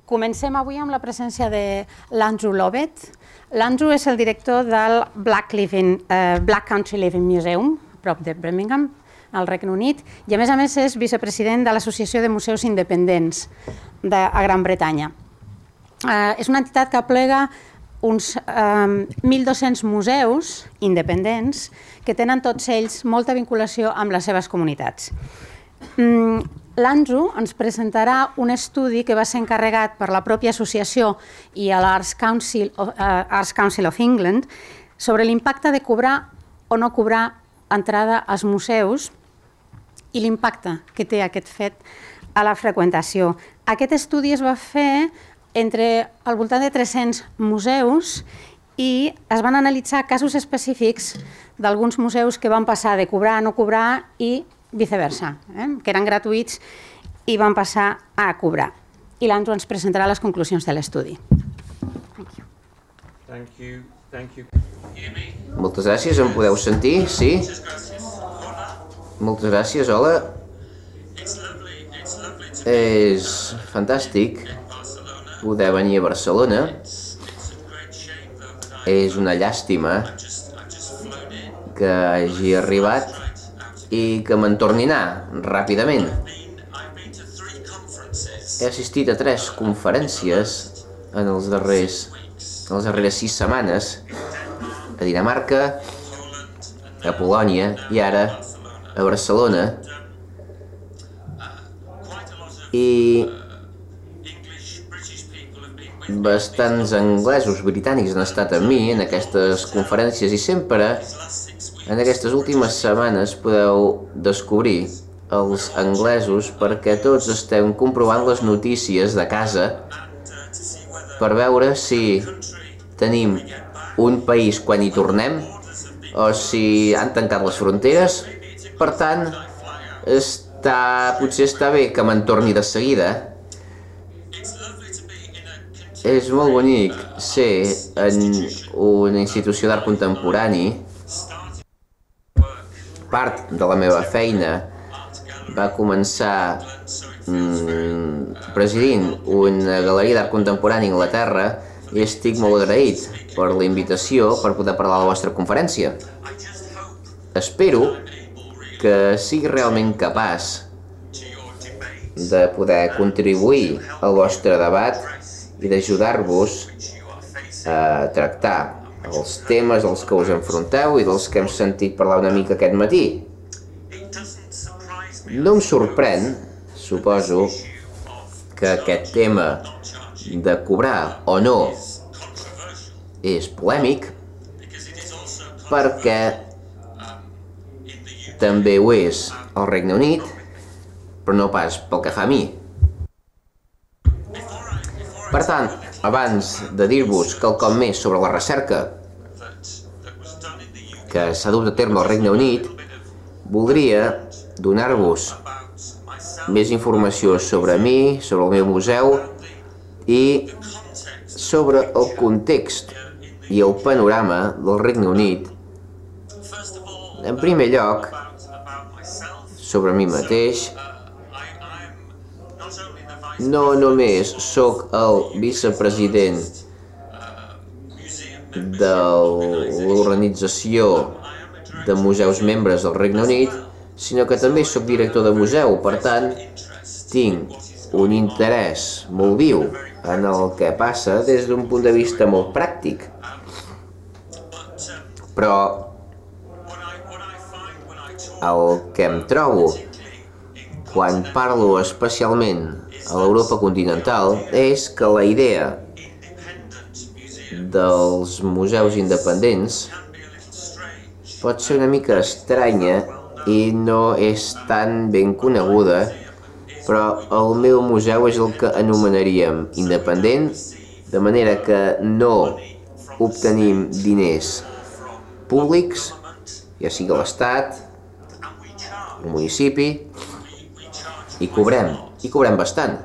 Comencem avui amb la presència de l'Andrew Lovett. L'Andrew és el director del Black Country Living Museum, a prop de Birmingham, al Regne Unit, i a més és vicepresident de l'Associació de Museus Independents a Gran Bretanya. És una entitat que aplega uns 1.200 museus independents que tenen tots ells molta vinculació amb les seves comunitats. L'Andrew ens presentarà un estudi que va ser encarregat per la pròpia associació i a l'Arts Council of England sobre l'impacte de cobrar o no cobrar entrada als museus i l'impacte que té aquest fet a la freqüentació. Aquest estudi es va fer entre al voltant de 300 museus i es van analitzar casos específics d'alguns museus que van passar de cobrar a no cobrar i viceversa, que eren gratuïts i van passar a cobrar. I l'Andrew ens presentarà les conclusions de l'estudi. Moltes gràcies, em podeu sentir? Sí? Moltes gràcies, hola. És fantàstic poder venir a Barcelona. És una llàstima que hagi arribat i que me'n torni a anar ràpidament. He assistit a 3 conferències en les darreres 6 setmanes, a Dinamarca, a Polònia i ara a Barcelona. I bastants anglesos britànics han estat amb mi en aquestes conferències i sempre en aquestes últimes setmanes podeu descobrir els anglesos perquè tots estem comprovant les notícies de casa per veure si tenim un país quan hi tornem o si han tancat les fronteres. Per tant, potser està bé que me'n torni de seguida. És molt bonic ser en una institució d'art contemporani. Part de la meva feina va començar presidint una galeria d'art contemporani a Anglaterra i estic molt agraït per la invitació per poder parlar a la vostra conferència. Espero que sigui realment capaç de poder contribuir al vostre debat i d'ajudar-vos a tractar els temes als que us enfronteu i dels que hem sentit parlar una mica aquest matí. No em sorprèn, suposo, que aquest tema de cobrar o no és polèmic, perquè també ho és al Regne Unit, però no pas pel que fa a mi. Per tant, abans de dir-vos quelcom més sobre la recerca que s'ha dut a terme al Regne Unit, voldria donar-vos més informació sobre mi, sobre el meu museu i sobre el context i el panorama del Regne Unit. En primer lloc, sobre mi mateix, no només sóc el vicepresident de l'Organització de Museus Membres del Regne Unit, sinó que també sóc director de museu, per tant, tinc un interès molt viu en el que passa des d'un punt de vista molt pràctic. Però el que em trobo quan parlo especialment a l'Europa continental és que la idea dels museus independents pot ser una mica estranya i no és tan ben coneguda, però el meu museu és el que anomenaríem independent, de manera que no obtenim diners públics, ja sigui l'Estat, el municipi, i cobrem bastant.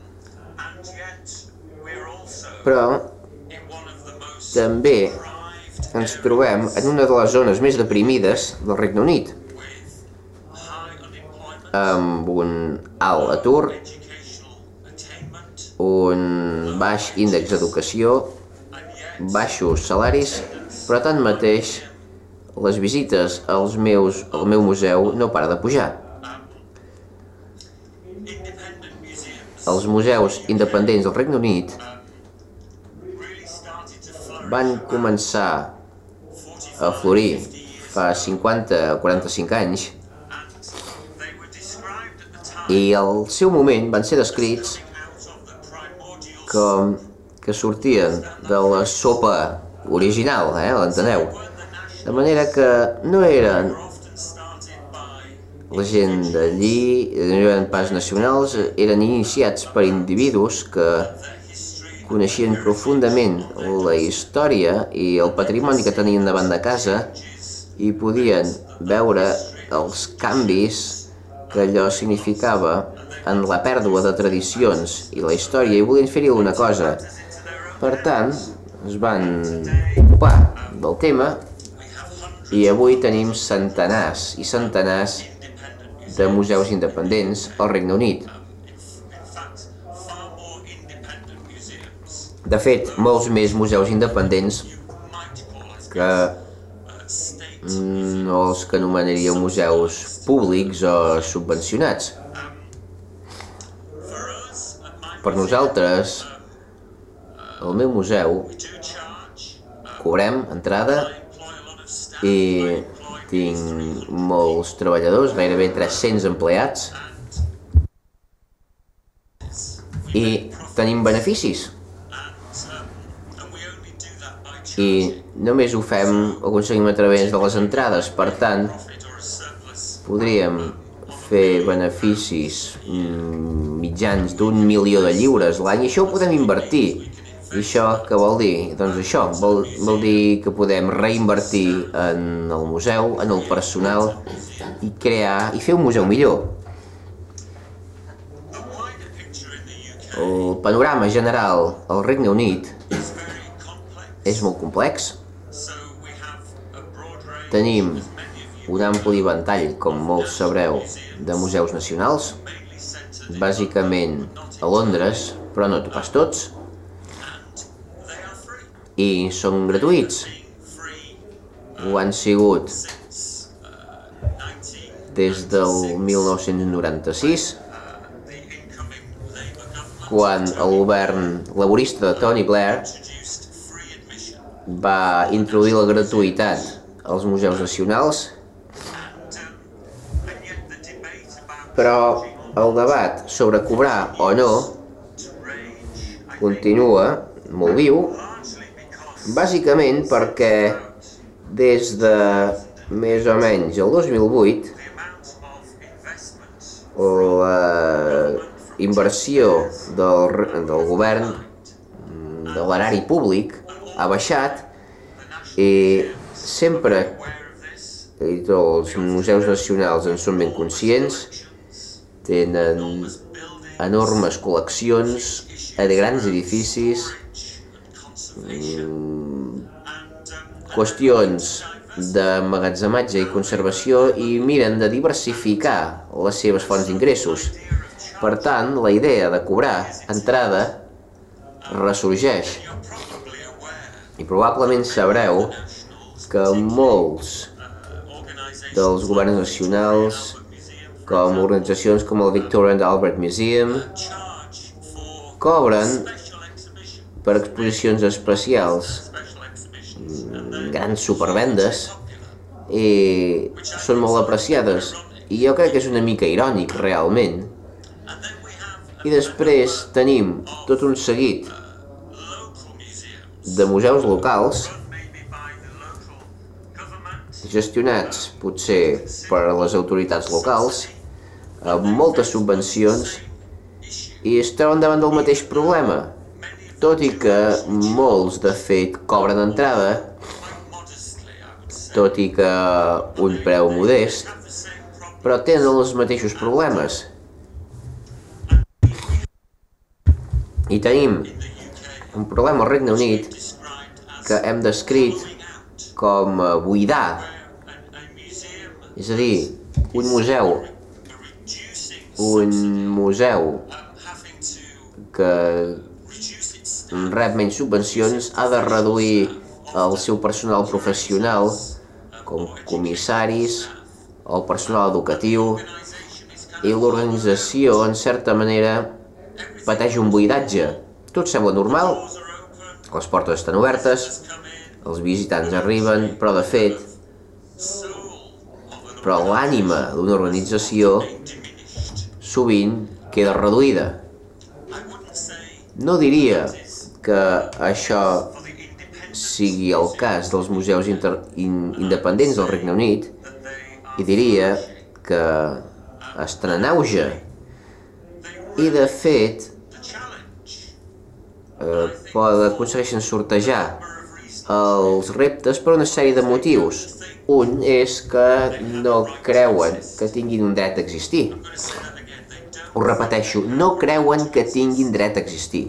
Però també ens trobem en una de les zones més deprimides del Regne Unit, amb un alt atur un baix índex d'educació, baixos salaris, però tanmateix les visites al meu museu no para de pujar. Els museus independents del Regne Unit van començar a florir fa 50 o 45 anys i al seu moment van ser descrits com que sortien de la sopa original, l'enteneu? De manera que no eren la gent d'allí, no eren pas nacionals, eren iniciats per individus que coneixien profundament la història i el patrimoni que tenien davant de casa i podien veure els canvis que allò significava en la pèrdua de tradicions i la història i volien fer-hi alguna cosa. Per tant, es van ocupar del tema i avui tenim centenars i centenars de museus independents al Regne Unit. De fet, molts més museus independents que no els que anomenaríeu museus públics o subvencionats. Per nosaltres, al meu museu, cobrem entrada i tinc molts treballadors, gairebé 300 empleats, i tenim beneficis. I només ho aconseguim a través de les entrades, per tant, podríem fer beneficis mitjans d'1 milió de lliures l'any i això ho podem invertir. I això què vol dir? Doncs això, vol dir que podem reinvertir en el museu, en el personal i crear i fer un museu millor. El panorama general al Regne Unit és molt complex. Tenim un ampli ventall, com molts sabreu, de museus nacionals, bàsicament a Londres, però no pas tots, i són gratuïts. Ho han sigut des del 1996, quan el govern laborista de Tony Blair va introduir la gratuïtat als museus nacionals, però el debat sobre cobrar o no continua molt viu, bàsicament perquè des de més o menys el 2008 la inversió del govern, de l'erari públic, ha baixat i sempre, i els museus nacionals en són ben conscients, tenen enormes col·leccions de grans edificis, qüestions d'emmagatzematge i conservació i miren de diversificar les seves fonts d'ingressos. Per tant, la idea de cobrar entrada ressorgeix. I probablement sabreu que molts dels governs nacionals, com organitzacions com el Victoria and Albert Museum, cobren per exposicions especials, grans supervendes, i són molt apreciades. I jo crec que és una mica irònic, realment. I després tenim tot un seguit de museus locals gestionats potser per les autoritats locals amb moltes subvencions i es troben davant del mateix problema, tot i que molts de fet cobren entrada, tot i que un preu modest, però tenen els mateixos problemes. I tenim un problema al Regne Unit que hem descrit com buidar. És a dir, un museu que rep menys subvencions ha de reduir el seu personal professional, com comissaris o personal educatiu, i l'organització, en certa manera, pateix un buidatge. Tot sembla normal, les portes estan obertes, els visitants arriben, però de fet, l'ànima d'una organització sovint queda reduïda. No diria que això sigui el cas dels museus independents del Regne Unit, i diria que estan en auge. I de fet, aconsegueixen sortejar els reptes per una sèrie de motius. Un és que no creuen que tinguin un dret a existir. Ho repeteixo, no creuen que tinguin dret a existir.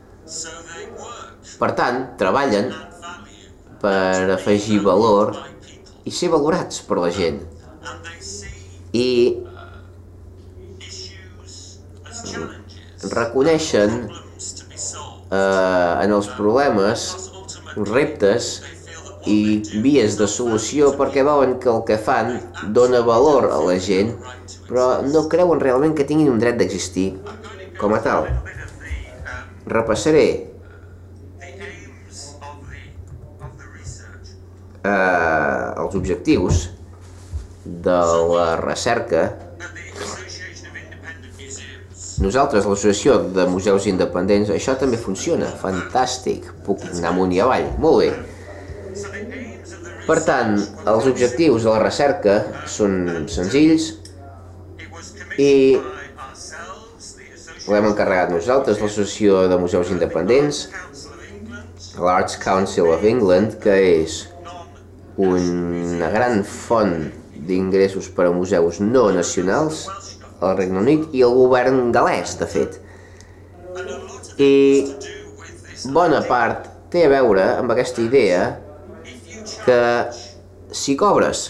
Per tant, treballen per afegir valor i ser valorats per la gent. I reconeixen en els problemes reptes i vies de solució perquè veuen que el que fan dona valor a la gent, però no creuen realment que tinguin un dret d'existir com a tal. Repassaré els objectius de la recerca. Nosaltres, l'Associació de Museus Independents, això també funciona, fantàstic, puc anar amunt i avall, molt bé. Per tant, els objectius de la recerca són senzills i l'hem encarregat nosaltres, l'Associació de Museus Independents, l'Arts Council of England, que és una gran font d'ingressos per a museus no nacionals al Regne Unit, i el govern galès, de fet. I bona part té a veure amb aquesta idea que si cobres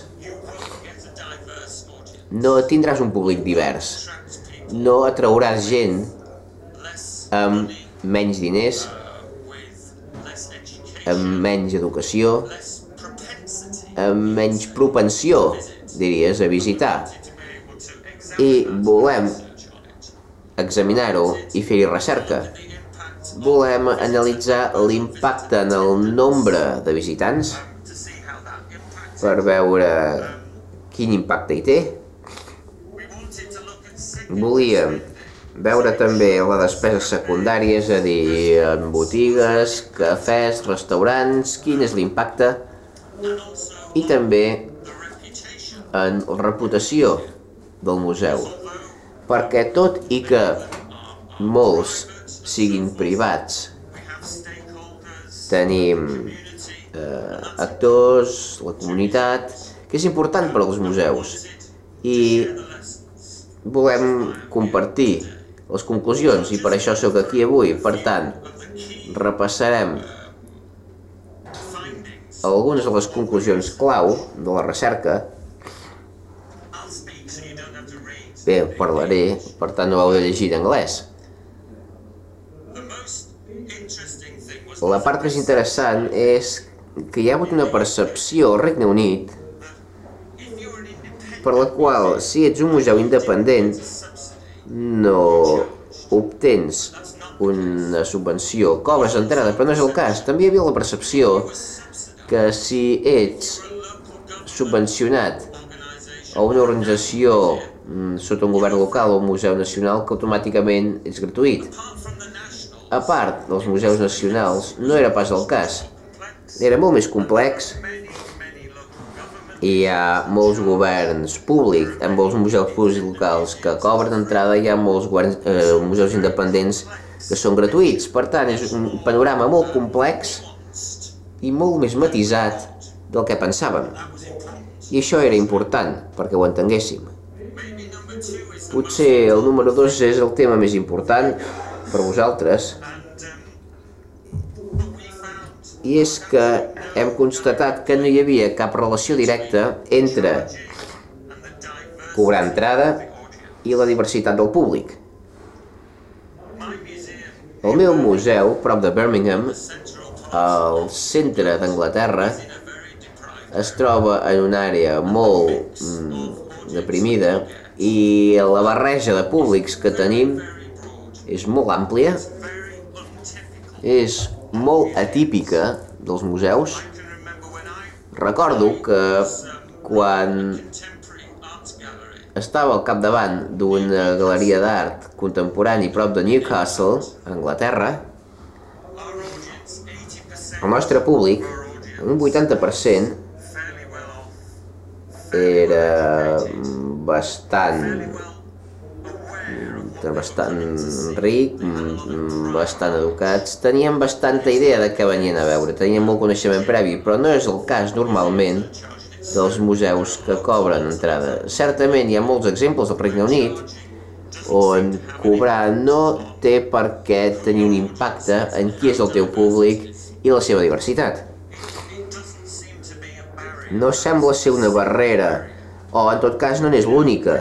no tindràs un públic divers, no atrauràs gent amb menys diners, amb menys educació, amb menys propensió, diries, a visitar. I volem examinar-ho i fer-hi recerca. Volem analitzar l'impacte en el nombre de visitants per veure quin impacte hi té. Volíem veure també la despesa secundària, és a dir, en botigues, cafès, restaurants, quin és l'impacte, i també en la reputació del museu, perquè tot i que molts siguin privats, tenim actors, la comunitat, que és important per als museus, i volem compartir les conclusions, i per això sóc aquí avui. Per tant, repassarem algunes de les conclusions clau de la recerca. Bé, parlaré, per tant no ho heu de llegir en anglès. La part més interessant és que hi ha hagut una percepció al Regne Unit per la qual, si ets un museu independent, no obtens una subvenció, cobres entrada, però no és el cas. També hi havia la percepció que si ets subvencionat a una organització sota un govern local o un museu nacional, que automàticament ets gratuït. A part dels museus nacionals, no era pas el cas. Era molt més complex. Hi ha molts governs públics, amb molts museus públics locals que cobren entrada, hi ha molts museus independents que són gratuïts. Per tant, és un panorama molt complex i molt més matisat del que pensàvem. I això era important perquè ho entenguéssim. Potser el número 2 és el tema més important per vosaltres, i és que hem constatat que no hi havia cap relació directa entre cobrar entrada i la diversitat del públic. El meu museu, prop de Birmingham, al centre d'Anglaterra, es troba en una àrea molt deprimida i la barreja de públics que tenim és molt àmplia, és molt atípica dels museus. Recordo que quan estava al capdavant d'una galeria d'art contemporani prop de Newcastle, Anglaterra, el nostre públic, un 80%, era bastant ric, bastant educats, tenien bastanta idea de què venien a veure, tenien molt coneixement previ, però no és el cas normalment dels museus que cobren entrada. Certament hi ha molts exemples al Regne Unit on cobrar no té per què tenir un impacte en qui és el teu públic i la seva diversitat. No sembla ser una barrera, o en tot cas no n'és l'única.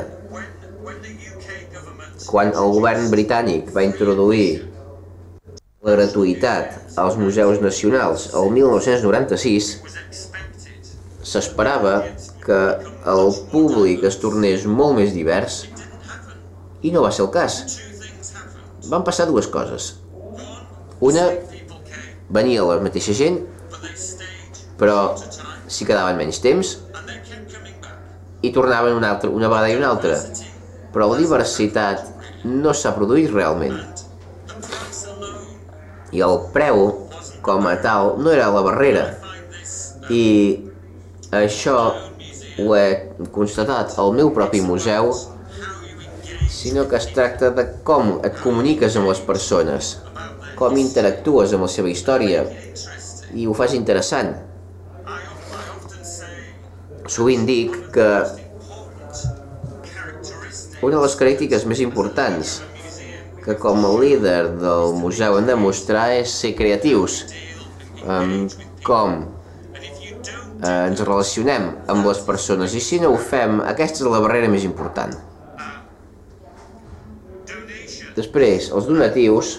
Quan el govern britànic va introduir la gratuïtat als museus nacionals el 1996, s'esperava que el públic es tornés molt més divers i no va ser el cas. Van passar dues coses. Una, venia la mateixa gent, però s'hi quedaven menys temps i tornaven una vegada i una altra. Però la diversitat no s'ha produït realment. I el preu, com a tal, no era la barrera. I això ho he constatat al meu propi museu, sinó que es tracta de com et comuniques amb les persones, com interactues amb la seva història i ho fas interessant. Sovint dic que una de les característiques més importants que com a líder del museu hem de mostrar és ser creatius, com ens relacionem amb les persones, i si no ho fem, aquesta és la barrera més important. Després, els donatius,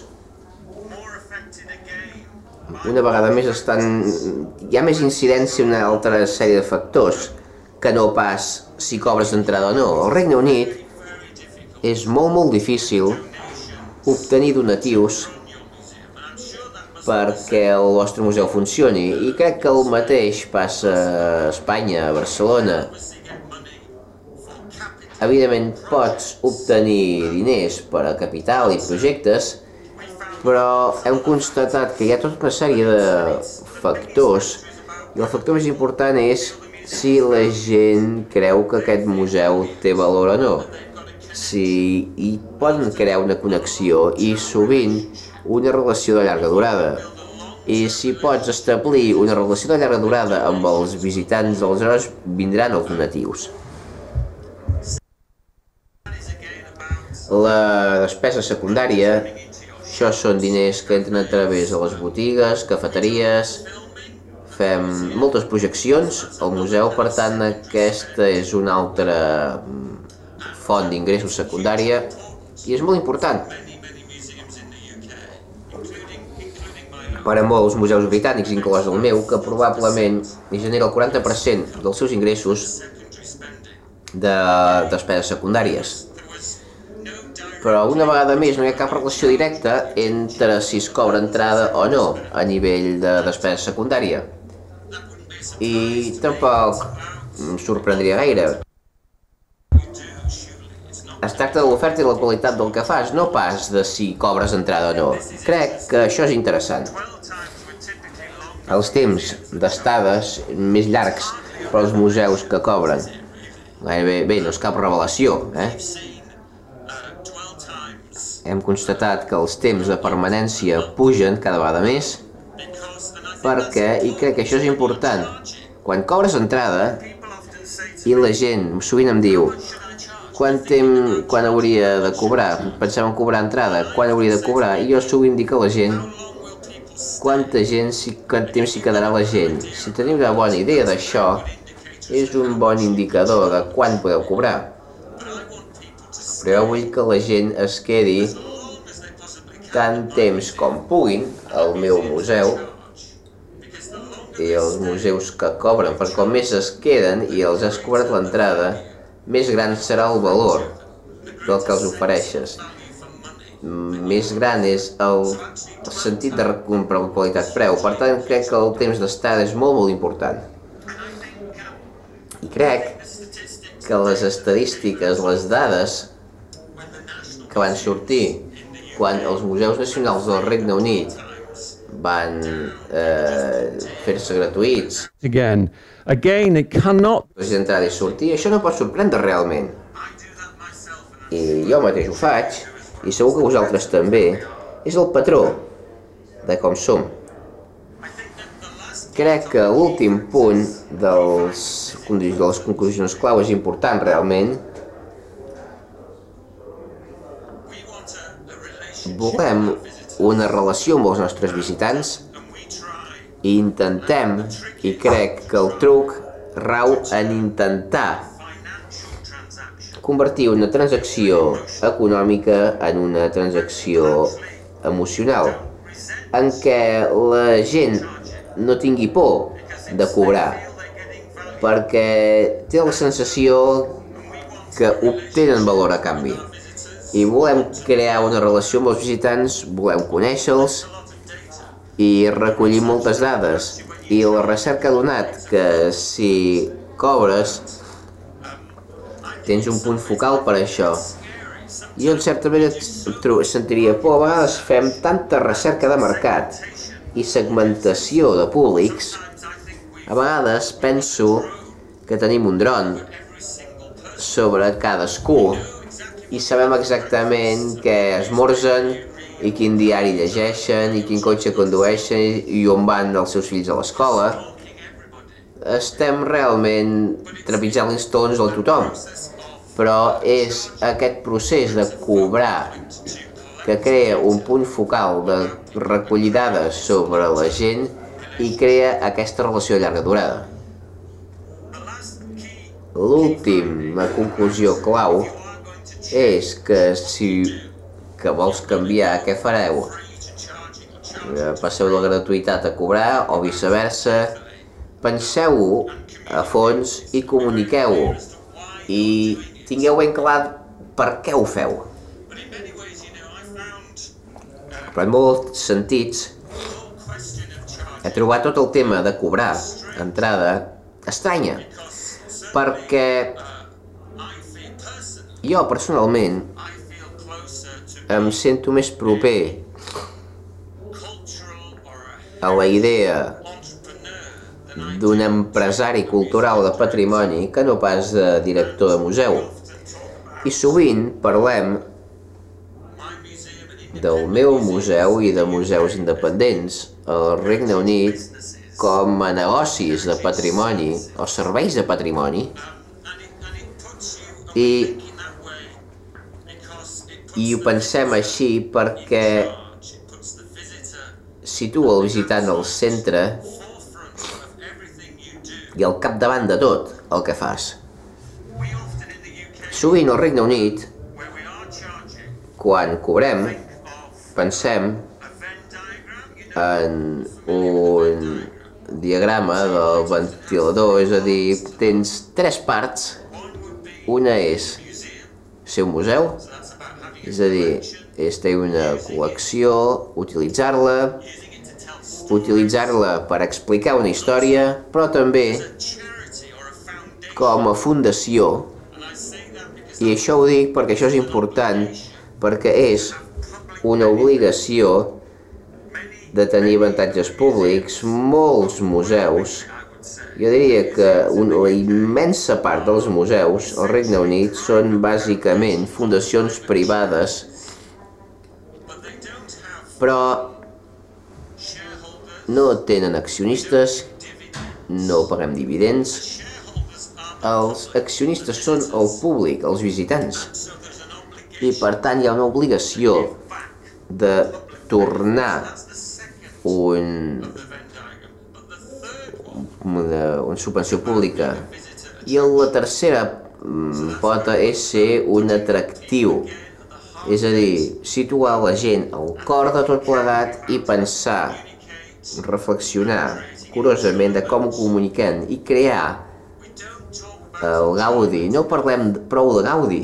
una vegada més hi ha més incidència en una altra sèrie de factors que no pas si cobres d'entrada o no. Al Regne Unit és molt difícil obtenir donatius perquè el vostre museu funcioni, i crec que el mateix passa a Espanya, a Barcelona. Evidentment pots obtenir diners per a capital i projectes, però hem constatat que hi ha tota una sèrie de factors, i el factor més important és si la gent creu que aquest museu té valor o no. Si hi poden crear una connexió i sovint una relació de llarga durada. I si pots establir una relació de llarga durada amb els visitants, aleshores vindran els donatius. La despesa secundària, això són diners que entren a través de les botigues, cafeteries, fem moltes projeccions al museu, per tant aquesta és una altra font d'ingressos secundària i és molt important. Per a molts museus britànics, inclòs el meu, que probablement genera el 40% dels seus ingressos de despeses secundàries. Però una vegada més no hi ha cap relació directa entre si es cobra entrada o no a nivell de despesa secundària. I tampoc em sorprendria gaire. Es tracta de l'oferta i la qualitat del que fas, no pas de si cobres entrada o no. Crec que això és interessant. Els temps d'estades més llargs per als museus que cobren. Bé, no és cap revelació, Hem constatat que els temps de permanència pugen cada vegada més, perquè, i crec que això és important, quan cobres entrada, i la gent sovint em diu quan hauria de cobrar, pensava en cobrar entrada, quan hauria de cobrar, i jo sovint dic a la gent quant temps s'hi quedarà la gent. Si teniu una bona idea d'això, és un bon indicador de quan podeu cobrar. Però jo vull que la gent es quedi tant temps com puguin al meu museu i els museus que cobren, perquè com més es queden i els has cobrat l'entrada, més gran serà el valor del que els ofereixes. Més gran és el sentit de comprar qualitat-preu. Per tant, crec que el temps d'estada és molt, molt important. I crec que les estadístiques, les dades que van sortir quan els museus nacionals del Regne Unit van fer-se gratuïts, Again, it cannot. d'entrada i sortir, això no pot sorprendre realment. I jo mateix ho faig, i segur que vosaltres també, és el patró de com som. Crec que l'últim punt de les conclusions clau és important realment. Volem una relació amb els nostres visitants i intentem, i crec que el truc rau en intentar convertir una transacció econòmica en una transacció emocional, en què la gent no tingui por de cobrar, perquè té la sensació que obtenen valor a canvi. I volem crear una relació amb els visitants, volem conèixer-los i recollir moltes dades. I la recerca ha donat que si cobres tens un punt focal per això. Jo en certa manera sentiria por, a vegades fem tanta recerca de mercat i segmentació de públics, a vegades penso que tenim un dron sobre cadascú i sabem exactament què esmorzen i quin diari llegeixen i quin cotxe condueixen i on van els seus fills a l'escola. Estem realment trepitjant els talons de tothom, però és aquest procés de cobrar que crea un punt focal de recollir dades sobre la gent i crea aquesta relació a llarga durada. L'última conclusió clau és que si vols canviar, què fareu? Passeu de la gratuïtat a cobrar o viceversa? Penseu-ho a fons i comuniqueu-ho i tingueu ben clar per què ho feu. Però en molts sentits he trobat tot el tema de cobrar entrada estranya, perquè jo personalment em sento més proper a la idea d'un empresari cultural de patrimoni que no pas de director de museu. I sovint parlem del meu museu i de museus independents al Regne Unit com a negocis de patrimoni o serveis de patrimoni i ho pensem així perquè situa el visitant al centre i al capdavant de tot el que fas. Sovint al Regne Unit, quan cobrem, pensem en un diagrama del ventilador, és a dir, tens tres parts. Una és ser un museu, és a dir, és tenir una col·lecció, utilitzar-la per explicar una història, però també com a fundació. I això ho dic perquè això és important, perquè és una obligació de tenir avantatges públics. Molts museus, jo diria que la immensa part dels museus al Regne Unit són bàsicament fundacions privades, però no tenen accionistes, no paguem dividends. Els accionistes són el públic, els visitants, i per tant hi ha una obligació de tornar una subvenció pública. I la tercera pota és ser un atractiu És a dir, situar la gent al cor de tot plegat i pensar, reflexionar curosament de com ho comuniquem i crear el Gaudi. No parlem prou de Gaudi,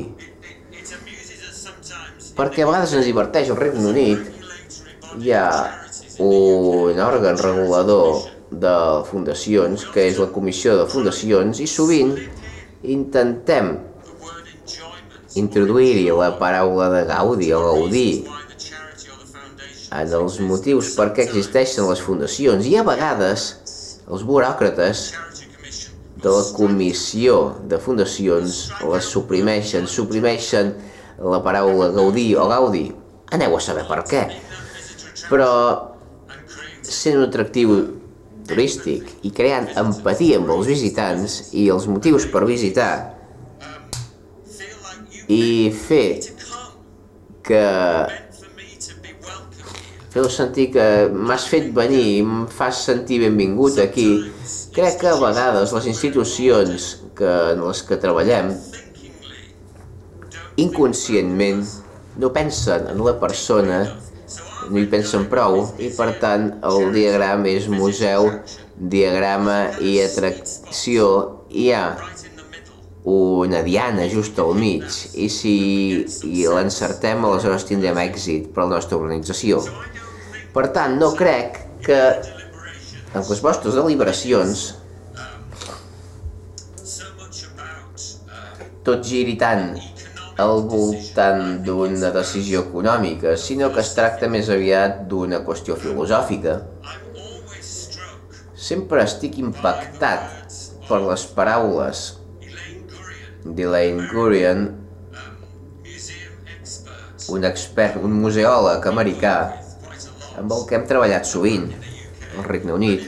perquè a vegades ens diverteix. Al Regne Unit hi ha un òrgan regulador de fundacions, que és la Comissió de Fundacions, i sovint intentem introduir-hi la paraula de Gaudi o gaudir en els motius per què existeixen les fundacions, i a vegades els buròcrates de la Comissió de Fundacions les suprimeixen la paraula gaudir o gaudi. Aneu a saber per què. Però sent un atractiu turístic i creant empatia amb els visitants i els motius per visitar, i fer-ho sentir que m'has fet venir i em fas sentir benvingut aquí. Crec que a vegades les institucions en les que treballem inconscientment no pensen en la persona, no hi pensen prou, i per tant el diagrama és museu, diagrama i atracció. Hi ha una diana just al mig, i si l'encertem aleshores tindrem èxit per a la nostra organització. Per tant, no crec que en les vostres deliberacions tot giri tant al voltant d'una decisió econòmica, sinó que es tracta més aviat d'una qüestió filosòfica. Sempre estic impactat per les paraules d'Elaine Gurian, un expert, un museòleg americà amb el que hem treballat sovint al Regne Unit.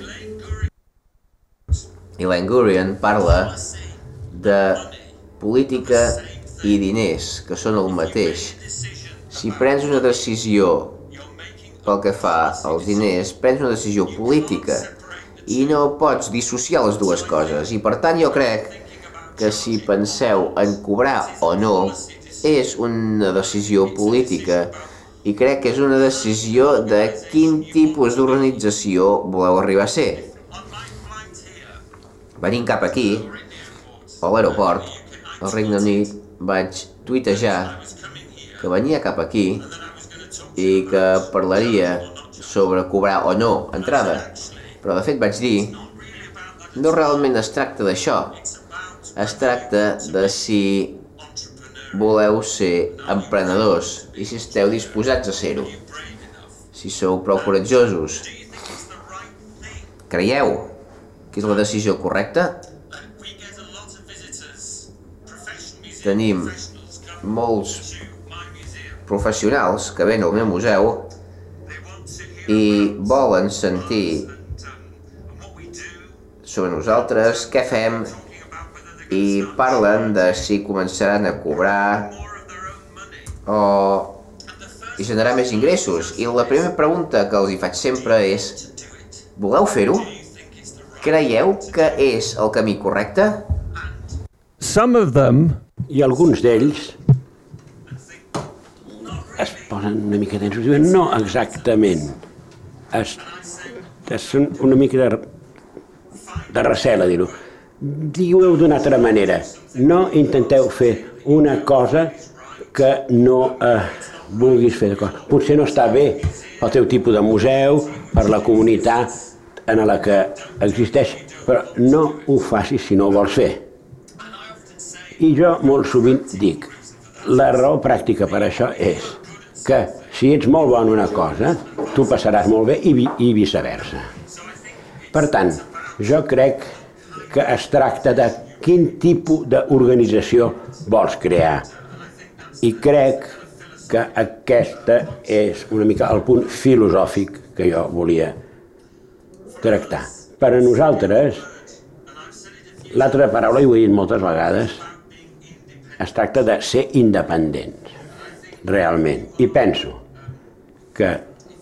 Elaine Gurian parla de política i diners, que són el mateix. Si prens una decisió pel que fa als diners, prens una decisió política i no pots dissociar les dues coses. I per tant jo crec que si penseu en cobrar o no, és una decisió política, i crec que és una decisió de quin tipus d'organització voleu arribar a ser. Venint cap aquí, a l'aeroport, al Regne Unit, vaig tuitejar que venia cap aquí i que parlaria sobre cobrar o no entrada. Però de fet vaig dir, no realment es tracta d'això. Es tracta de si voleu ser emprenedors i si esteu disposats a ser-ho. Si sou prou coratjosos. Creieu que és la decisió correcta? Tenim molts professionals que venen al meu museu i volen sentir sobre nosaltres, què fem, i parlen de si començaran a cobrar o generar més ingressos. I la primera pregunta que els hi faig sempre és: voleu fer-ho? Creieu que és el camí correcte? Some of them, i alguns d'ells es posen una mica tensos, diuen no exactament, són una mica de recel a dir-ho. Digueu d'una altra manera, no intenteu fer una cosa que no vulguis fer. Potser no està bé pel teu tipus de museu, per la comunitat en la que existeix, però no ho facis si no ho vols fer. I jo molt sovint dic, la raó pràctica per això és que si ets molt bon en una cosa, tu passaràs molt bé i viceversa. Per tant, jo crec que es tracta de quin tipus d'organització vols crear. I crec que aquesta és una mica el punt filosòfic que jo volia tractar. Per a nosaltres, l'altra paraula, i ho he dit moltes vegades, es tracta de ser independents, realment. I penso que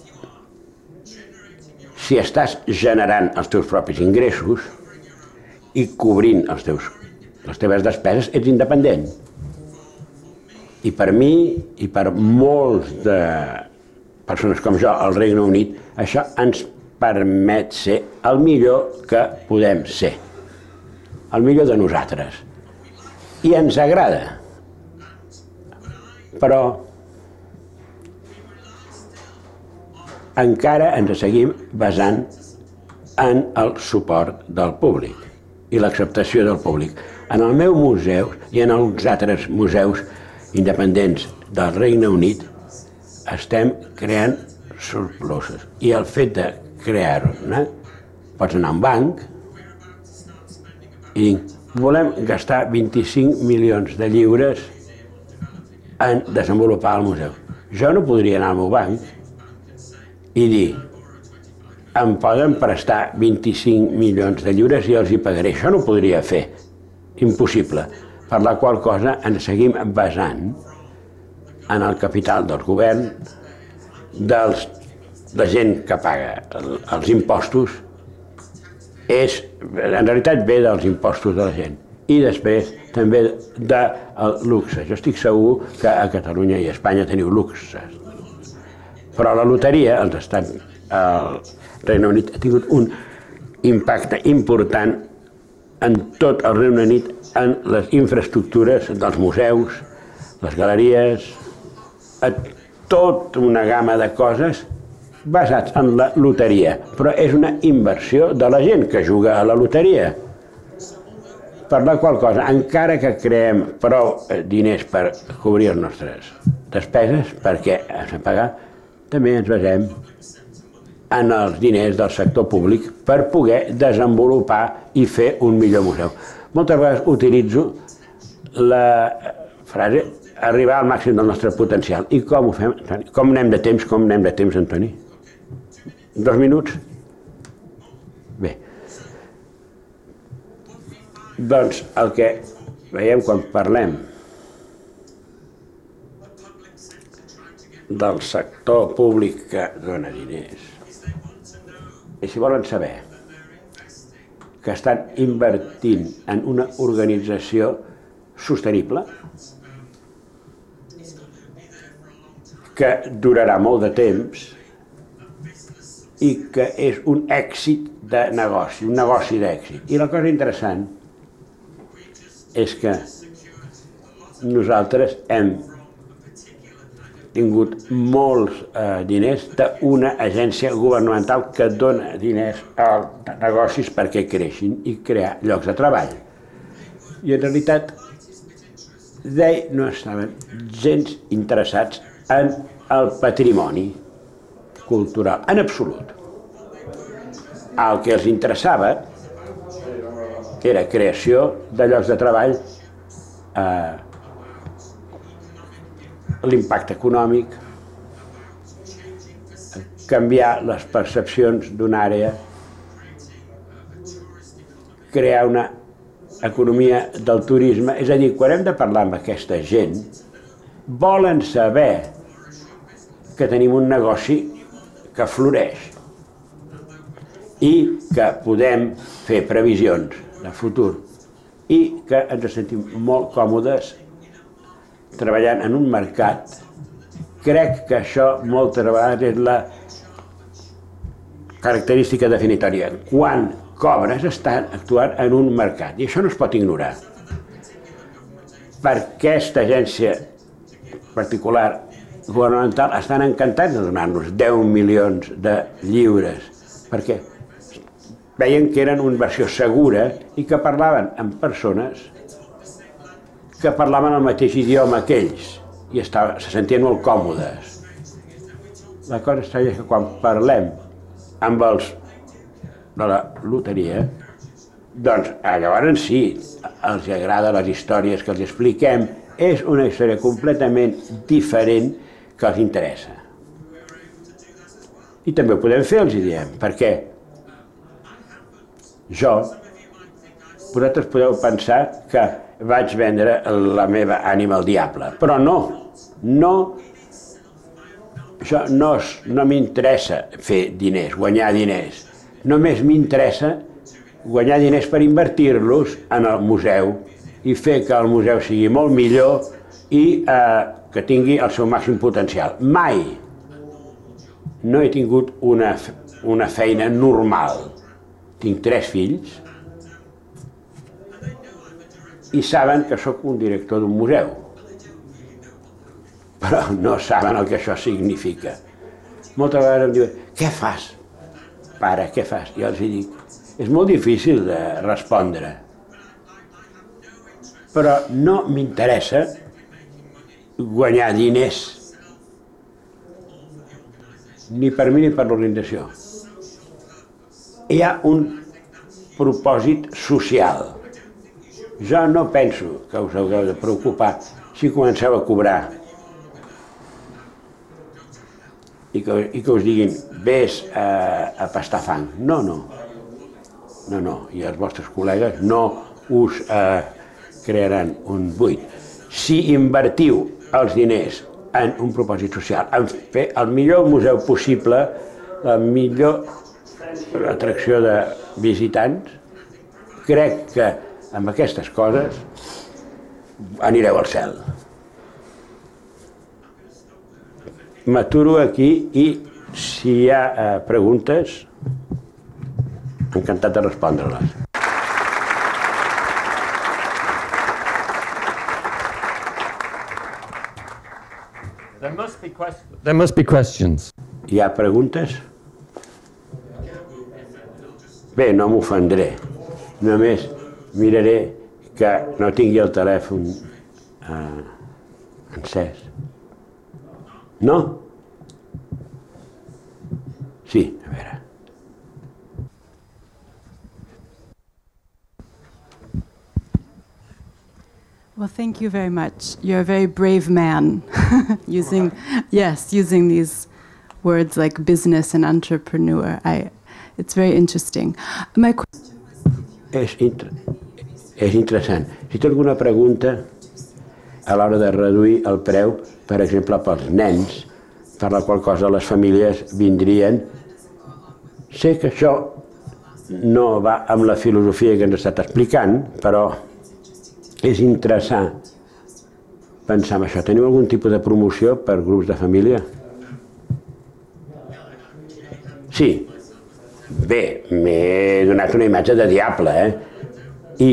si estàs generant els teus propis ingressos i cobrint les teves despeses, ets independent. I per mi i per molts de persones com jo al Regne Unit, això ens permet ser el millor que podem ser, el millor de nosaltres. I ens agrada, però encara ens seguim basant en el suport del públic i l'acceptació del públic. En el meu museu i en els altres museus independents del Regne Unit estem creant surpluses. I el fet de crear-ne, pots anar a un banc i volem gastar 25 milions de lliures en desenvolupar el museu. Jo no podria anar al meu banc i dir em poden prestar 25 milions de lliures i els hi pagaré. Això no ho podria fer, impossible. Per la qual cosa ens seguim basant en el capital del govern, de la gent que paga els impostos, en realitat ve dels impostos de la gent i després també del luxe. Jo estic segur que a Catalunya i a Espanya teniu luxes, però la loteria, el Regne Unit ha tingut un impacte important en tot el Regne Unit, en les infraestructures dels museus, les galeries, tota una gamma de coses basats en la loteria, però és una inversió de la gent que juga a la loteria. Per la qual cosa, encara que creem prou diners per cobrir les nostres despeses, perquè hem de pagar, també ens basem en els diners del sector públic per poder desenvolupar i fer un millor museu. Moltes vegades utilitzo la frase arribar al màxim del nostre potencial. I com ho fem, Antoni? Com anem de temps, Antoni? 2 minuts? Bé. Doncs el que veiem quan parlem del sector públic que dona diners, i si volen saber que estan invertint en una organització sostenible, que durarà molt de temps i que és un èxit de negoci, un negoci d'èxit. I la cosa interessant és que nosaltres hem tingut molts diners d'una agència governamental que dona diners a negocis perquè creixin i crear llocs de treball. I en realitat ells no estaven gens interessats en el patrimoni cultural, en absolut. El que els interessava era creació de llocs de treball, l'impacte econòmic, canviar les percepcions d'una àrea, crear una economia del turisme. És a dir, quan hem de parlar amb aquesta gent, volen saber que tenim un negoci que floreix i que podem fer previsions de futur i que ens sentim molt còmodes treballant en un mercat. Crec que això moltes vegades és la característica definitòria. Quan cobres estan actuant en un mercat i això no es pot ignorar. Per aquesta agència particular governamental estan encantats de donar-nos 10 milions de lliures perquè veien que eren una versió segura i que parlaven amb persones que parlaven el mateix idioma que ells i se sentien molt còmodes. La cosa estranya és que quan parlem amb els de la loteria, doncs llavors sí, els agrada les històries que els expliquem, és una història completament diferent que els interessa. I també ho podem fer, els hi diem, perquè vosaltres podeu pensar que vaig vendre la meva ànima al diable, però això no m'interessa fer diners, guanyar diners. Només m'interessa guanyar diners per invertir-los en el museu i fer que el museu sigui molt millor i que tingui el seu màxim potencial. Mai no he tingut una feina normal. Tinc 3 fills i saben que sóc un director d'un museu, però no saben el que això significa. Moltes vegades em diuen, què fas, pare, què fas? Jo els dic, és molt difícil de respondre, però no m'interessa guanyar diners, ni per mi ni per l'organització. Hi ha un propòsit social. Jo no penso que us hagueu de preocupar si comenceu a cobrar i que us diguin vés a pastar fang. No. I els vostres col·legues no us crearan un buit. Si invertiu els diners en un propòsit social, en fer el millor museu possible, la millor atracció de visitants, crec que amb aquestes coses anireu al cel. M'aturo aquí i si hi ha preguntes, encantat de respondre-les. There must be questions. Hi ha preguntes? Bé, no m'ofendré. Només miraré que no tingui el telèfon encès. No? Sí, a veure. Well, thank you very much. You're a very brave man using these words like business and entrepreneur. It's very interesting. My question és interessant. Si té alguna pregunta a l'hora de reduir el preu, per exemple, pels nens, per la qual cosa les famílies vindrien. Sé que això no va amb la filosofia que ens ha estat explicant, però és interessant pensar en això. Teniu algun tipus de promoció per grups de família? Sí. Bé, m'he donat una imatge de diable, I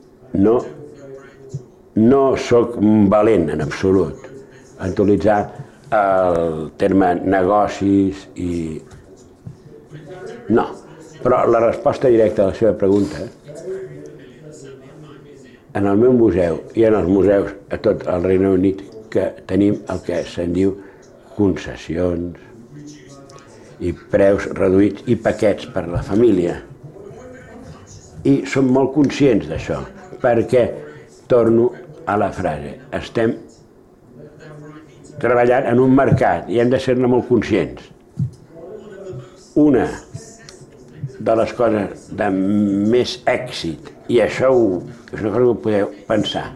no sóc valent en absolut en utilitzar el terme negocis i... No, però la resposta directa a la seva pregunta, en el meu museu i en els museus a tot el Regne Unit, que tenim el que se'n diu concessions i preus reduïts i paquets per a la família. I som molt conscients d'això, perquè, torno a la frase, estem treballant en un mercat i hem de ser-ne molt conscients. Una de les coses de més èxit, i això és una cosa que ho podeu pensar,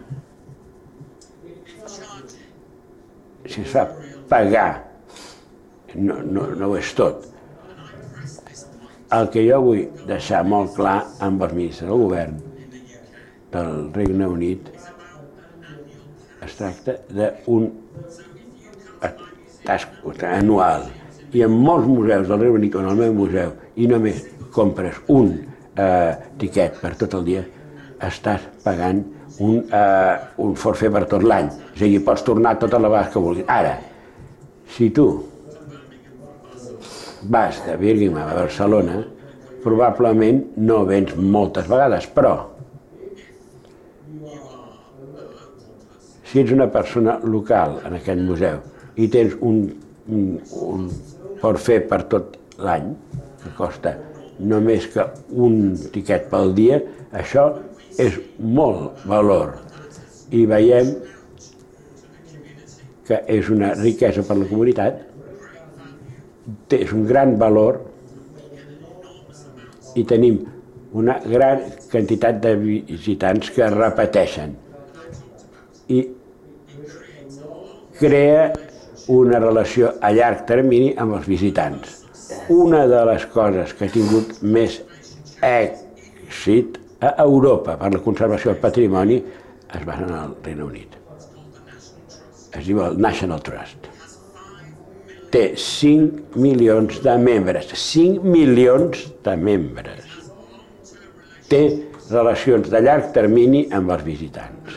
si es fa pagar, no ho és tot. El que jo vull deixar molt clar amb els ministres del govern del Regne Unit, es tracta d'un tasc anual. I en molts museus del Regne Unit, o en el meu museu, i només compres un tiquet per tot el dia, estàs pagant un forfait per tot l'any. És a dir, pots tornar totes les vegades que vulguis. Ara, si tu vas de Birmingham a Barcelona, probablement no vens moltes vegades, però si ets una persona local en aquest museu i tens un forfait per tot l'any, que costa només que un tiquet pel dia, això és molt valor. I veiem que és una riquesa per la comunitat, és un gran valor i tenim una gran quantitat de visitants que repeteixen i crea una relació a llarg termini amb els visitants. Una de les coses que ha tingut més èxit a Europa per la conservació del patrimoni es basa en el Regne Unit. es diu el National Trust. Té 5 milions de membres. 5 milions de membres. Té relacions de llarg termini amb els visitants.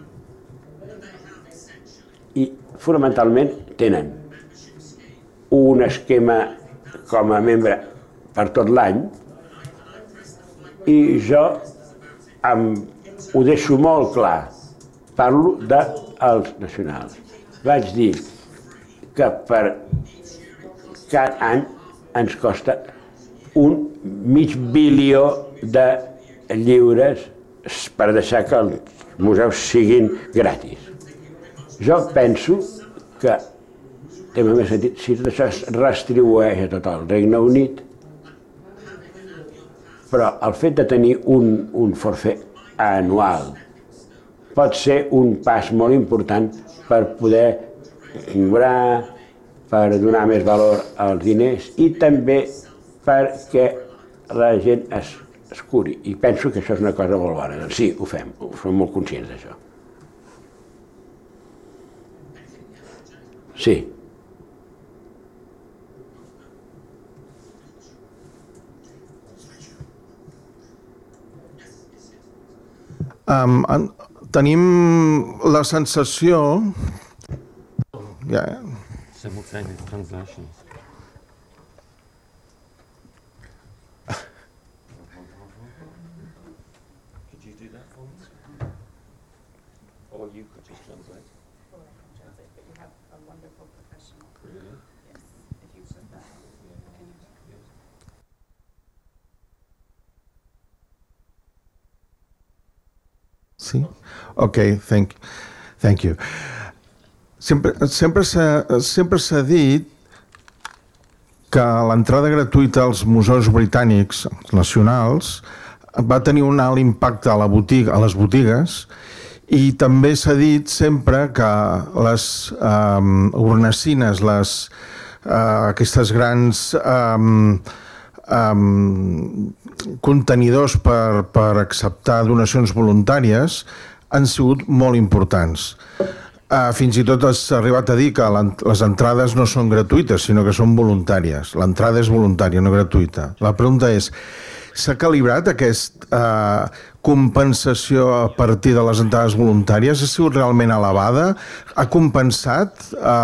I fonamentalment tenen un esquema com a membre per tot l'any i jo ho deixo molt clar. Parlo dels nacionals. Vaig dir que per cada any ens costa $1,5 bilió de lliures per deixar que els museus siguin gratis. Jo penso que té més sentit si tot això es redistribueix a tot el Regne Unit, però el fet de tenir un forfait anual pot ser un pas molt important per poder cobrar, per donar més valor als diners i també perquè la gent es curi. I penso que això és una cosa molt bona. Doncs sí, ho fem, som molt conscients d'això. Sí. Tenim la sensació... Simultaneous translations. Could you do that for me? Or you could just translate. Or I can translate, but you have a wonderful professional. Really? Yes, if you put that. Can you? Yes. Sí? Ok, thank you. Sempre s'ha dit que l'entrada gratuïta als museus britànics nacionals va tenir un alt impacte a les botigues i també s'ha dit sempre que les hornacines, aquestes grans contenidors per acceptar donacions voluntàries han sigut molt importants. Fins i tot s'ha arribat a dir que les entrades no són gratuïtes, sinó que són voluntàries. L'entrada és voluntària, no gratuïta. La pregunta és, s'ha calibrat aquesta compensació a partir de les entrades voluntàries? Ha sigut realment elevada? Ha compensat?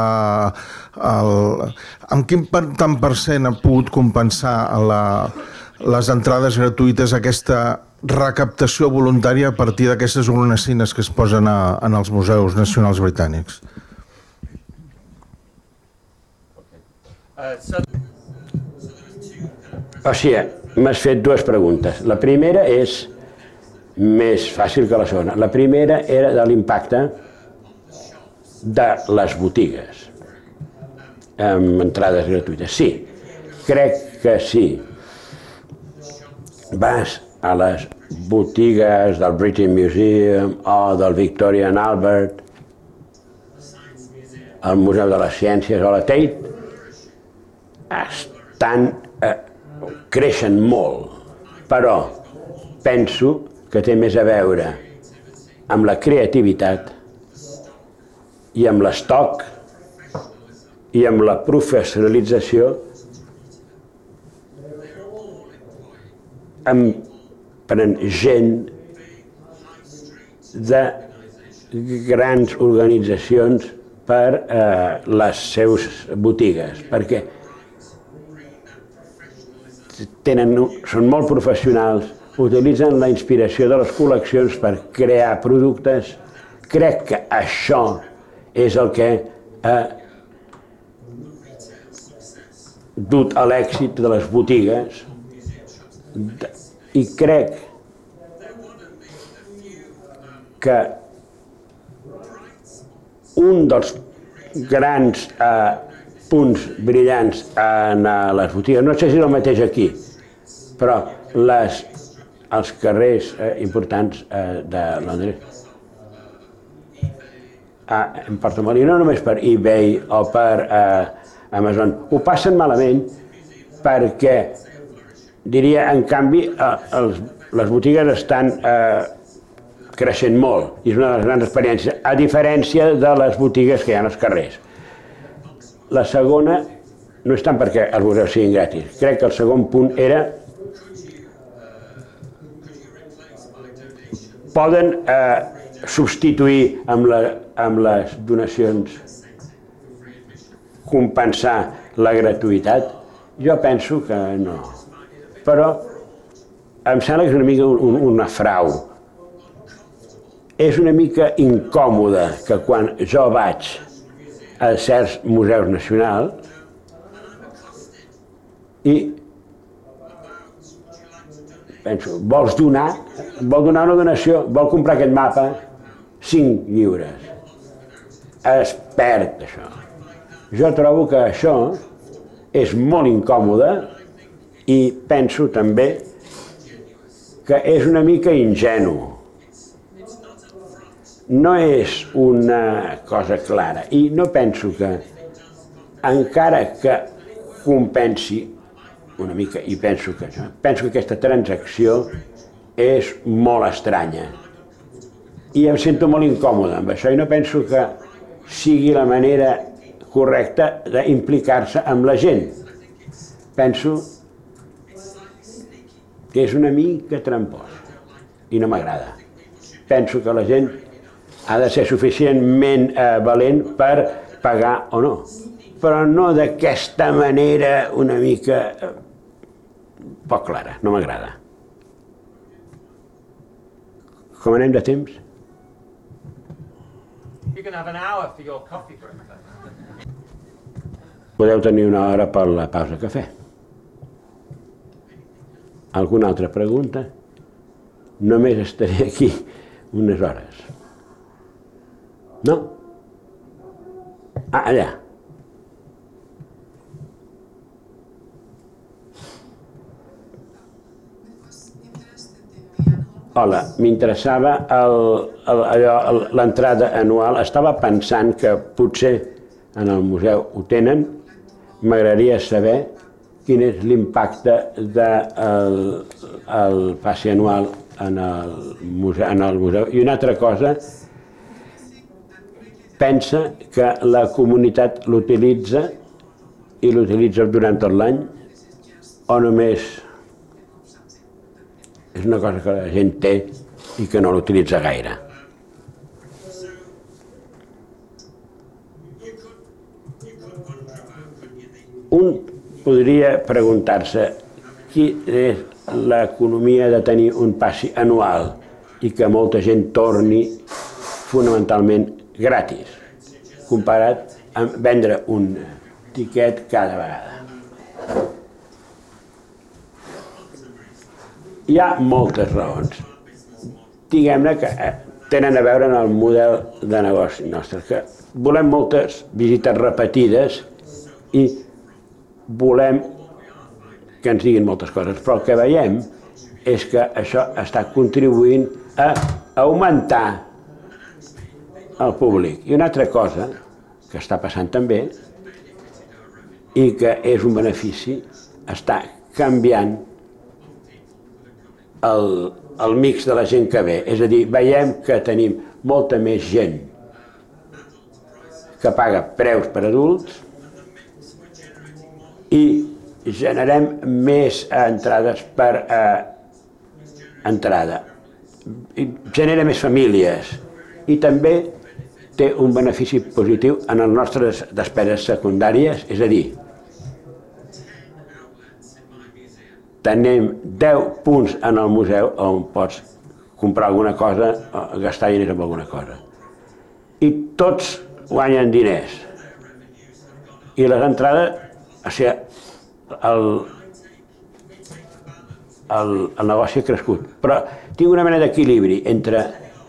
Amb quin tant per cent ha pogut compensar les entrades gratuïtes aquesta recaptació voluntària a partir d'aquestes hornacines que es posen en els museus nacionals britànics? O sigui, m'has fet dues preguntes. La primera és més fàcil que la segona. La primera era de l'impacte de les botigues amb entrades gratuïtes. Sí, crec que sí. Vas a les botigues del British Museum o del Victoria and Albert, al Museu de les Ciències o la Tate, creixen molt, però penso que té més a veure amb la creativitat i amb l'estoc i amb la professionalització emprèn gent de grans organitzacions per les seves botigues, perquè són molt professionals, utilitzen la inspiració de les col·leccions per crear productes. Crec que això és el que ha dut a l'èxit de les botigues i crec que un dels grans punts brillants en les botigues, no sé si és el mateix aquí, però els carrers importants de Londres em porta molt, i no només per eBay o per Amazon, ho passen malament perquè, diria, en canvi, les botigues estan creixent molt, i és una de les grans experiències, a diferència de les botigues que hi ha als carrers. La segona no és tant perquè els museus siguin gratis, crec que el segon punt era poden substituir amb les donacions, compensar la gratuïtat? Jo penso que no. Però em sembla que és una mica una frau. És una mica incòmode que quan jo vaig a certs museus nacionals i penso, vol donar una donació, vol comprar aquest mapa, 5 lliures. Es perd això. Jo trobo que això és molt incòmode i penso també que és una mica ingenu. No és una cosa clara i no penso que, encara que compensi una mica, i penso que aquesta transacció és molt estranya i em sento molt incòmode amb això i no penso que sigui la manera correcta d'implicar-se amb la gent. Penso que és una mica trampós i no m'agrada. Penso que la gent ha de ser suficientment valent per pagar o no, però no d'aquesta manera una mica poc clara, no m'agrada. Com anem de temps? You can have an hour for your coffee break. Podeu tenir una hora per la pausa cafè. Alguna altra pregunta? Només estaré aquí unes hores. No? Ah, allà. Hola, m'interessava l'entrada anual. Estava pensant que potser en el museu ho tenen. M'agradaria saber quin és l'impacte del passi anual en el museu. I una altra cosa, pensa que la comunitat l'utilitza i l'utilitza durant tot l'any o només és una cosa que la gent té i que no l'utilitza gaire. Un podria preguntar-se quina és l'economia de tenir un passi anual i que molta gent torni fonamentalment gratis, comparat amb vendre un tiquet cada vegada. Hi ha moltes raons. Diguem-ne que tenen a veure amb el model de negoci nostre, que volem moltes visites repetides i volem que ens diguin moltes coses, però el que veiem és que això està contribuint a augmentar el públic. I una altra cosa que està passant també i que és un benefici, està canviant el mix de la gent que ve. És a dir, veiem que tenim molta més gent que paga preus per adults i generem més entrades per entrada. Genera més famílies i també té un benefici positiu en les nostres despeses secundàries, és a dir, tenim 10 punts en el museu on pots comprar alguna cosa, gastar diners en alguna cosa. I tots guanyen diners. I les entrades, o sigui, el negoci ha crescut. Però tinc una mena d'equilibri entre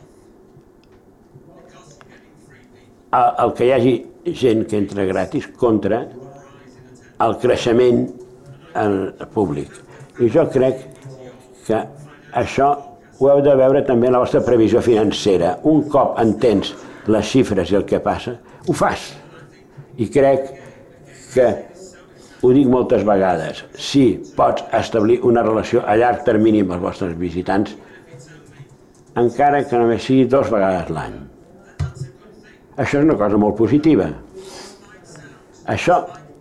el que hi hagi gent que entra gratis contra el creixement públic. I jo crec que això ho heu de veure també en la vostra previsió financera. Un cop entens les xifres i el que passa, ho fas. I crec que, ho dic moltes vegades, si pots establir una relació a llarg termini amb els vostres visitants, encara que només sigui 2 vegades l'any. Això és una cosa molt positiva. Això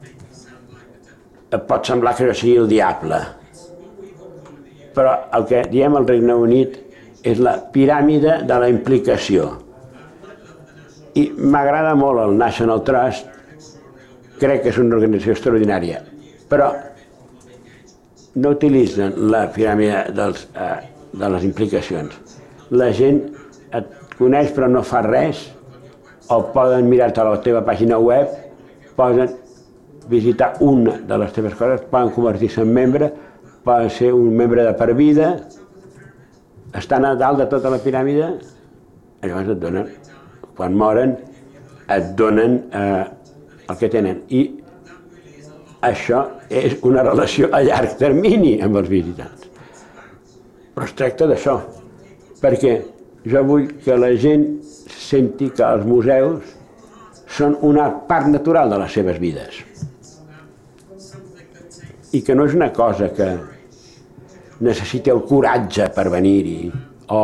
pot semblar que això sigui el diable, però el que diem al Regne Unit és la piràmide de la implicació. I m'agrada molt el National Trust, crec que és una organització extraordinària, però no utilitzen la piràmide de les implicacions. La gent et coneix però no fa res, o poden mirar-te a la teva pàgina web, poden visitar una de les teves coses, poden convertir-se en membre, poden ser un membre de per vida, estan a dalt de tota la piràmide, llavors et donen, quan moren, et donen el que tenen. I això és una relació a llarg termini amb els visitants. Però es tracta d'això, perquè jo vull que la gent senti que els museus són una part natural de les seves vides. I que no és una cosa que necessiti el coratge per venir-hi, o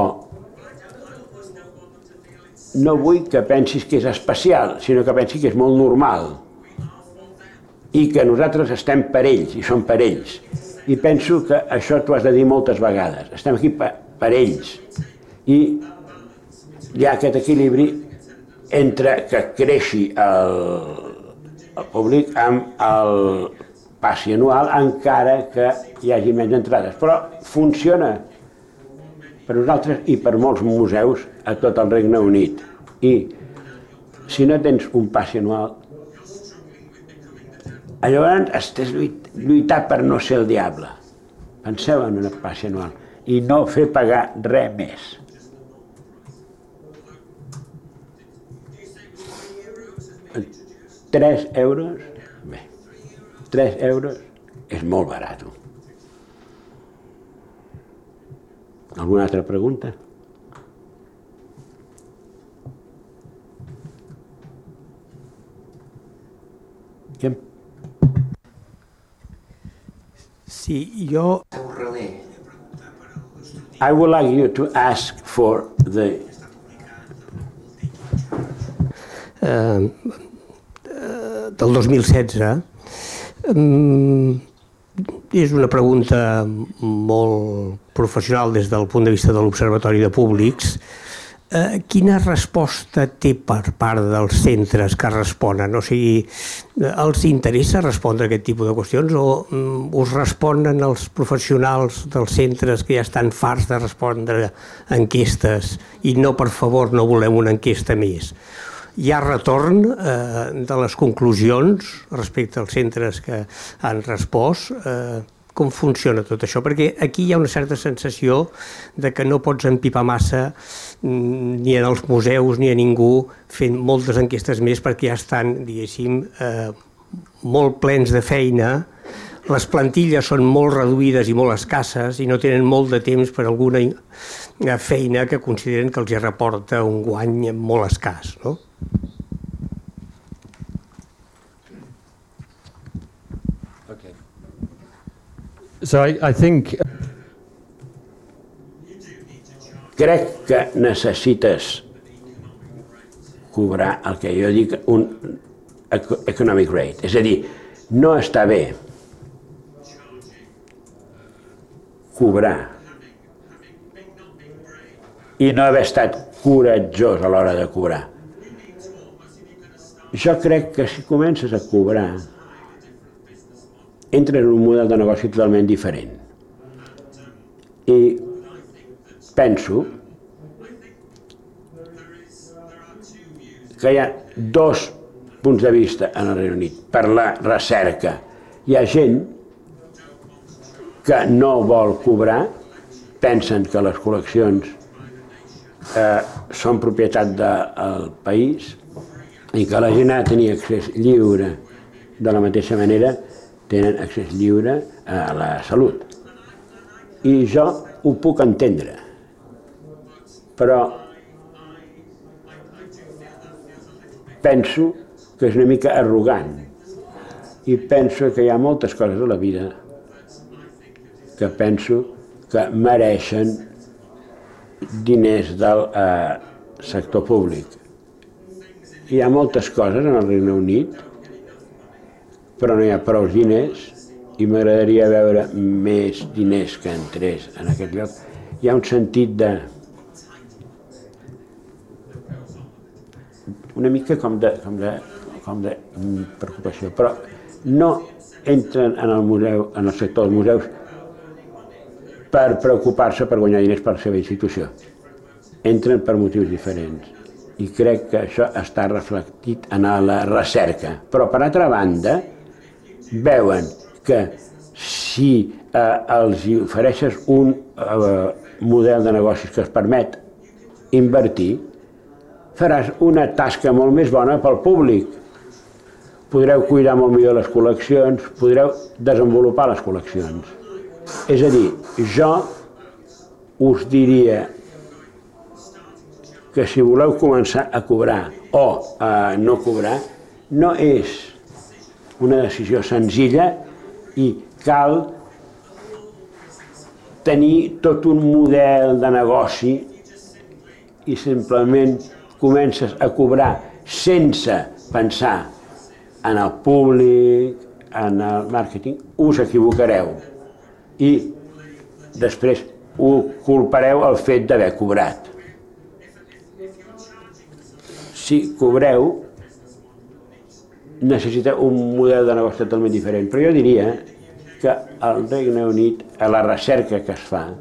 no vull que pensis que és especial, sinó que pensis que és molt normal i que nosaltres estem per ells i som per ells. I penso que això t'ho has de dir moltes vegades. Estem aquí per ells. I hi ha aquest equilibri entre que creixi el públic amb el passi anual, encara que hi hagi menys entrades. Però funciona per nosaltres i per molts museus a tot el Regne Unit. I si no tens un passi anual, llavors estàs lluitant per no ser el diable. Penseu en una passi anual i no fer pagar res més. €3? Bé, €3 és molt barat. Alguna altra pregunta? Sí, jo... I would like you to ask for the... del 2016. És una pregunta molt professional des del punt de vista de l'Observatori de Públics. Quina resposta té per part dels centres que responen? O sigui, els interessa respondre a aquest tipus de qüestions o us responen els professionals dels centres que ja estan farts de respondre enquestes i no, per favor, no volem una enquesta més? Hi ha retorn de les conclusions respecte als centres que han respost? Com funciona tot això? Perquè aquí hi ha una certa sensació de que no pots empipar massa ni en els museus ni a ningú fent moltes enquestes més perquè ja estan, diguéssim, molt plens de feina. Les plantilles són molt reduïdes i molt escasses i no tenen molt de temps per alguna feina que consideren que els reporta un guany molt escàs, no? So I think... Crec que necessites cobrar el que jo dic un economic rate. És a dir, no està bé cobrar i no haver estat coratjós a l'hora de cobrar. Jo crec que si comences a cobrar entra en un model de negoci totalment diferent. I penso que hi ha dos punts de vista en el Regne Unit. Per la recerca, hi ha gent que no vol cobrar, pensen que les col·leccions són propietat del país i que la gent ha de tenir accés lliure de la mateixa manera tenen accés lliure a la salut. I jo ho puc entendre, però penso que és una mica arrogant i penso que hi ha moltes coses a la vida que penso que mereixen diners del sector públic. Hi ha moltes coses en el Regne Unit, però no hi ha prou diners i m'agradaria veure més diners que entrés en aquest lloc. Hi ha un sentit de... una mica com de preocupació, però no entren en el museu, en el sector dels museus per preocupar-se per guanyar diners per la seva institució. Entren per motius diferents i crec que això està reflectit en la recerca. Però per altra banda, veuen que si els ofereixes un model de negocis que es permet invertir, faràs una tasca molt més bona pel públic. Podreu cuidar molt millor les col·leccions, podreu desenvolupar les col·leccions. És a dir, jo us diria que si voleu començar a cobrar o a no cobrar, no és una decisió senzilla i cal tenir tot un model de negoci i simplement comences a cobrar sense pensar en el públic, en el màrqueting, us equivocareu i després ho culpareu el fet d'haver cobrat. Si cobreu, necessiteu un model de negoci totalment diferent, però jo diria que al Regne Unit, a la recerca que es fa,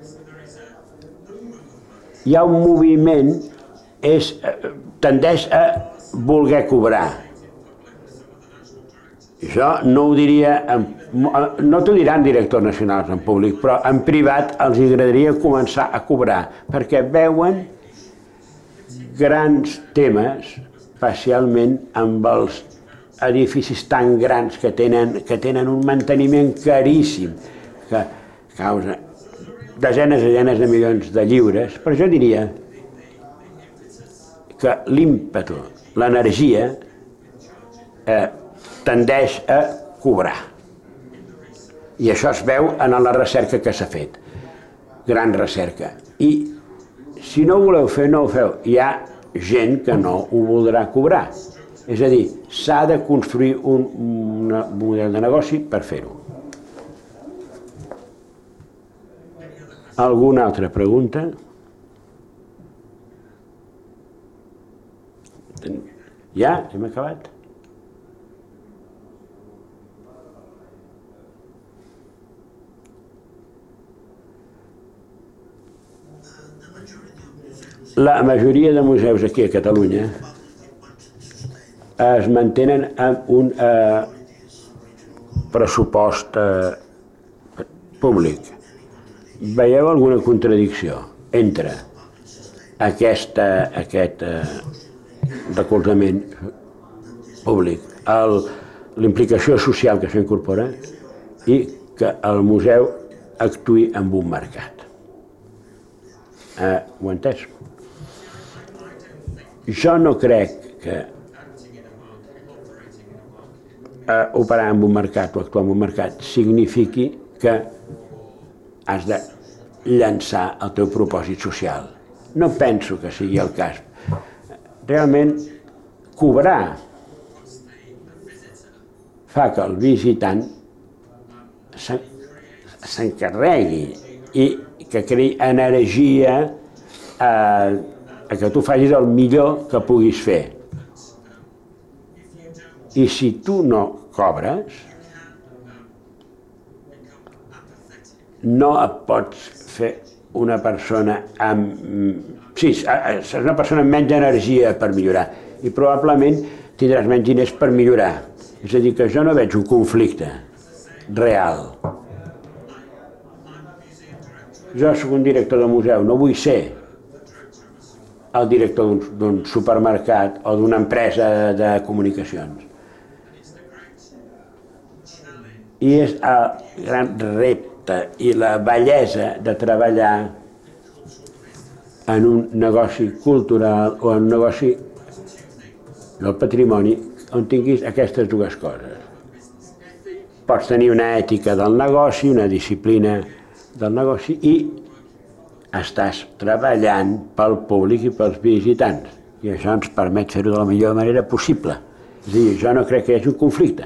hi ha un moviment tendeix a voler cobrar. Jo no ho diria, no t'ho diran directors nacionals en públic, però en privat els agradaria començar a cobrar, perquè veuen grans temes, especialment amb els edificis tan grans que tenen un manteniment caríssim, que causa desenes i desenes de milions de lliures, però jo diria que l'ímpetu, l'energia, tendeix a cobrar. I això es veu en la recerca que s'ha fet. Gran recerca. I si no ho voleu fer, no ho feu. Hi ha gent que no ho voldrà cobrar. És a dir, s'ha de construir un model de negoci per fer-ho. Alguna altra pregunta? Ja? Hem acabat? La majoria de museus aquí a Catalunya es mantenen amb un pressupost públic. Veieu alguna contradicció entre aquest recolzament públic, l'implicació social que s'incorpora i que el museu actuï amb un mercat? Ho he entès? Jo no crec que operar en un mercat o actuar en un mercat signifiqui que has de llançar el teu propòsit social. No penso que sigui el cas. Realment, cobrar fa que el visitant s'encarregui i que creï energia a que tu facis el millor que puguis fer. I si tu no cobres, no et pots fer una persona amb... Sí, és una persona amb menys energia per millorar i probablement tindràs menys diners per millorar. És a dir, que jo no veig un conflicte real. Jo soc un director de museu, no vull ser el director d'un supermercat o d'una empresa de comunicacions. I és el gran repte i la bellesa de treballar en un negoci cultural o en un negoci del patrimoni on tinguis aquestes dues coses. Pots tenir una ètica del negoci, una disciplina del negoci i estàs treballant pel públic i pels visitants. I això ens permet fer-ho de la millor manera possible. És a dir, jo no crec que hi hagi un conflicte.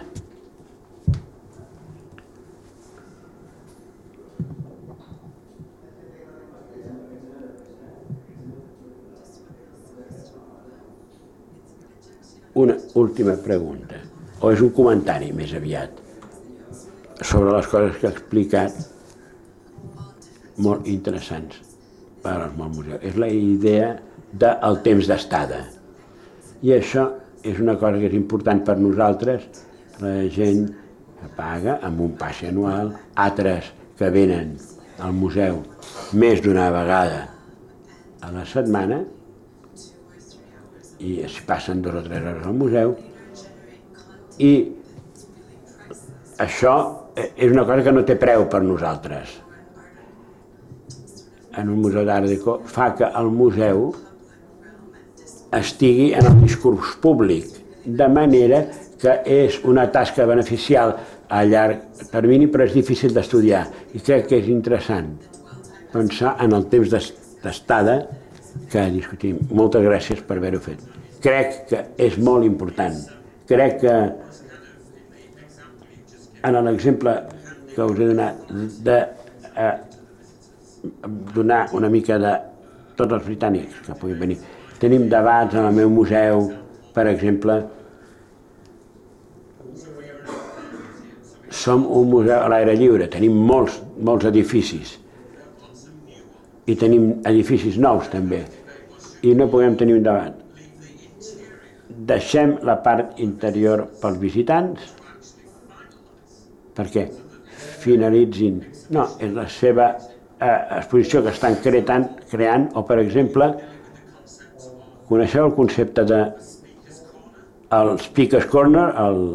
Una última pregunta, o és un comentari més aviat, sobre les coses que ha explicat, molt interessants per al museu. És la idea del temps d'estada. I això és una cosa que és important per nosaltres, la gent que paga amb un passi anual, altres que venen al museu més d'una vegada a la setmana, i es passen 2 o 3 hores al museu, i això és una cosa que no té preu per nosaltres. En un museu d'Art Déco fa que el museu estigui en el discurs públic, de manera que és una tasca beneficial a llarg termini, però és difícil d'estudiar. I crec que és interessant pensar en el temps d'estada que discutim. Moltes gràcies per haver-ho fet. Crec que és molt important. Crec que en l'exemple que us he donat de donar una mica de tots els britànics que puguin venir. Tenim debats en el meu museu, per exemple. Som un museu a l'aire lliure, tenim molts edificis. I tenim edificis nous també. I no podem tenir un debat. Deixem la part interior pels visitants perquè finalitzin. No, és la seva exposició que estan creant, o per exemple, coneixeu el concepte de el Speaker's Corner?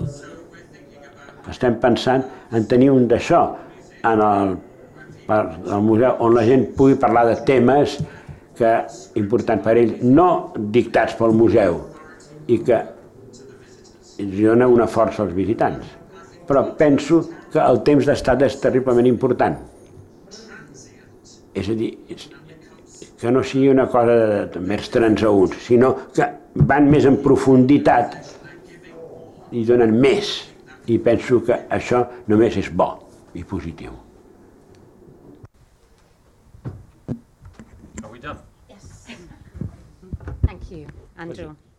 Estem pensant en tenir un d'això en el museu on la gent pugui parlar de temes importants per ells, no dictats pel museu, i que dona una força als visitants. Però penso que el temps d'estada és terriblement important. És a dir, que no sigui una cosa de mers transeünts, sinó que van més en profunditat i donen més. I penso que això només és bo i positiu. Are we done? Yes. Thank you, Andrew.